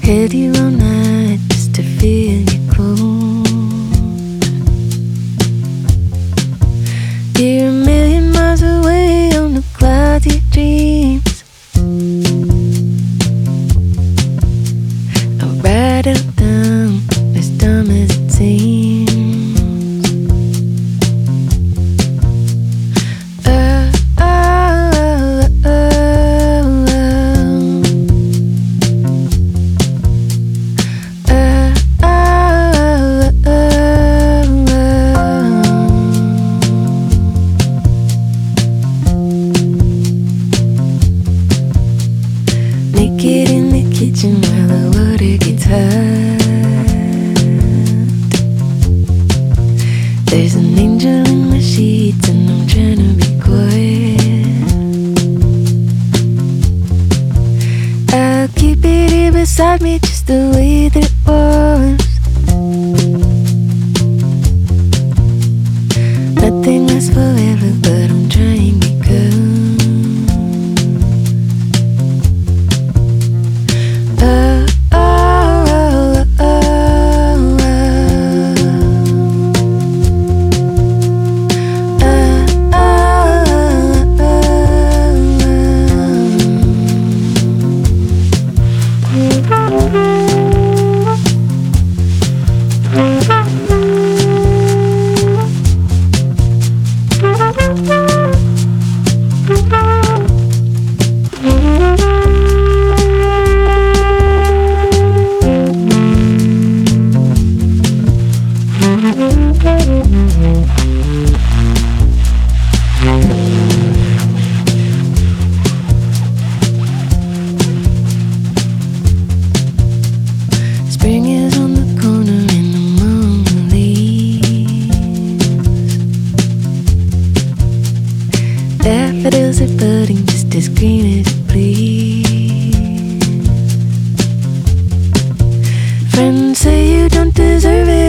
Held you all night just to feel you close. You're a million miles away on the clouds of dreams. I ride out down as dumb as it seems. Naked in the kitchen while the water gets hot. There's an angel in my sheets and I'm trying to be quiet. I'll keep it here beside me just the way that it was. Nothing lasts forever, but I'm trying because spring is on the corner and I'm among the leaves. Daffodils are budding just as green as you please. Friends say you don't deserve it.